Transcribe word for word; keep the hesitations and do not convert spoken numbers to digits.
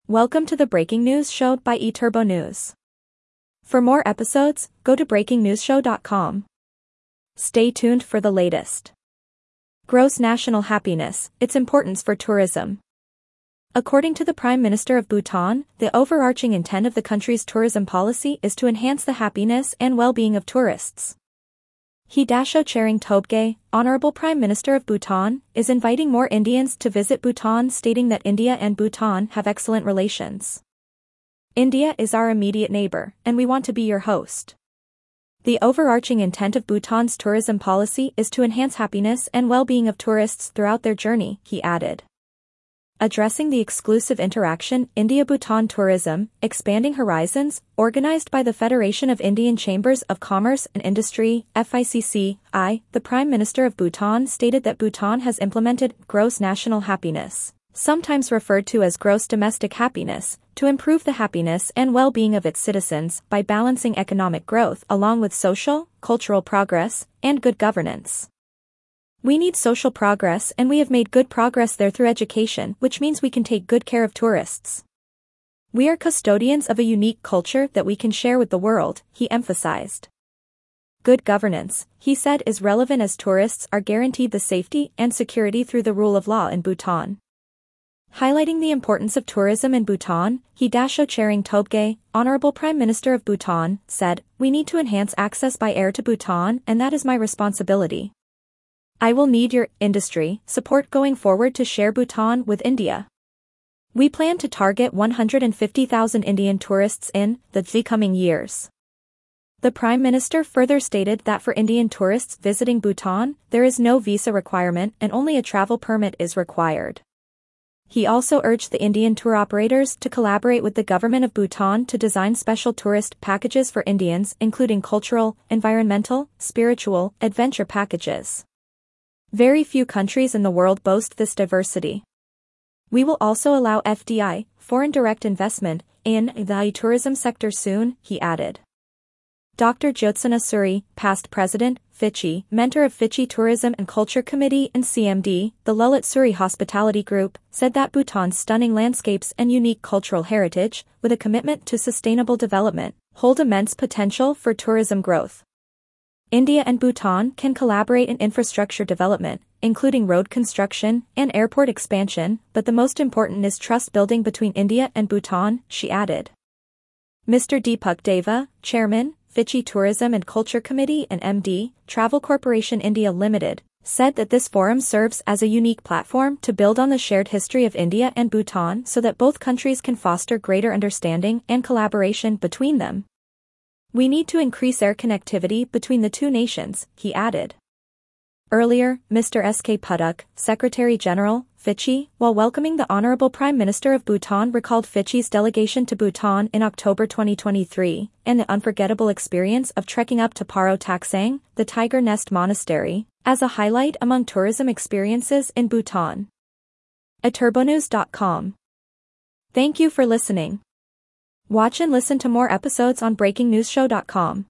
Welcome to the Breaking News Show by eTurbo News. For more episodes, go to breaking news show dot com. Stay tuned for the latest. Gross national happiness, its importance for tourism. According to the Prime Minister of Bhutan, the overarching intent of the country's tourism policy is to enhance the happiness and well-being of tourists. Hidasho Tshering Tobgay, Honorable Prime Minister of Bhutan, is inviting more Indians to visit Bhutan, stating that India and Bhutan have excellent relations. India is our immediate neighbor, and we want to be your host. The overarching intent of Bhutan's tourism policy is to enhance happiness and well-being of tourists throughout their journey, he added. Addressing the exclusive interaction India-Bhutan Tourism, Expanding Horizons, organized by the Federation of Indian Chambers of Commerce and Industry, F I C C I, the Prime Minister of Bhutan stated that Bhutan has implemented gross national happiness, sometimes referred to as gross domestic happiness, to improve the happiness and well-being of its citizens by balancing economic growth along with social, cultural progress, and good governance. We need social progress, and we have made good progress there through education, which means we can take good care of tourists. We are custodians of a unique culture that we can share with the world, he emphasized. Good governance, he said, is relevant as tourists are guaranteed the safety and security through the rule of law in Bhutan. Highlighting the importance of tourism in Bhutan, Hidasho Tshering Tobgay, Honorable Prime Minister of Bhutan, said, "We need to enhance access by air to Bhutan, and that is my responsibility. I will need your industry support going forward to share Bhutan with India. We plan to target one hundred fifty thousand Indian tourists in the coming years." The Prime Minister further stated that for Indian tourists visiting Bhutan, there is no visa requirement and only a travel permit is required. He also urged the Indian tour operators to collaborate with the government of Bhutan to design special tourist packages for Indians, including cultural, environmental, spiritual, adventure packages. Very few countries in the world boast this diversity. We will also allow F D I, foreign direct investment, in the tourism sector soon, he added. Doctor Jyotsna Suri, past president, Fitchi, mentor of Fitchi Tourism and Culture Committee and C M D, the Lalit Suri Hospitality Group, said that Bhutan's stunning landscapes and unique cultural heritage, with a commitment to sustainable development, hold immense potential for tourism growth. India and Bhutan can collaborate in infrastructure development, including road construction and airport expansion, but the most important is trust building between India and Bhutan, she added. Mister Deepak Deva, Chairman, Fitchi Tourism and Culture Committee and M D, Travel Corporation India Limited, said that this forum serves as a unique platform to build on the shared history of India and Bhutan so that both countries can foster greater understanding and collaboration between them. We need to increase air connectivity between the two nations, he added. Earlier, Mister S K Puduk, Secretary General, Fitchi, while welcoming the Honorable Prime Minister of Bhutan, recalled Fitchi's delegation to Bhutan in October twenty twenty-three, and the unforgettable experience of trekking up to Paro Taksang, the Tiger Nest Monastery, as a highlight among tourism experiences in Bhutan. eturbo news dot com. Thank you for listening. Watch and listen to more episodes on breaking news show dot com.